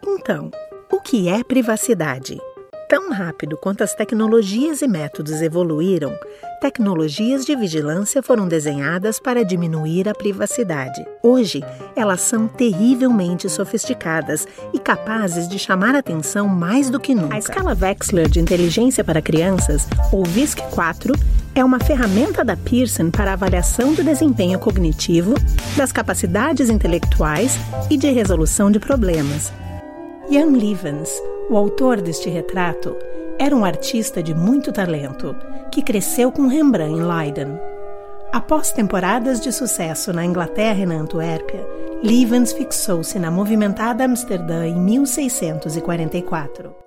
Então, o que é privacidade? Tão rápido quanto as tecnologias e métodos evoluíram, tecnologias de vigilância foram desenhadas para diminuir a privacidade. Hoje, elas são terrivelmente sofisticadas e capazes de chamar a atenção mais do que nunca. A escala Wechsler de inteligência para crianças, ou WISC-4, é uma ferramenta da Pearson para avaliação do desempenho cognitivo, das capacidades intelectuais e de resolução de problemas. Jan Levens, o autor deste retrato, era um artista de muito talento, que cresceu com Rembrandt em Leiden. Após temporadas de sucesso na Inglaterra e na Antuérpia, Levens fixou-se na movimentada Amsterdã em 1644.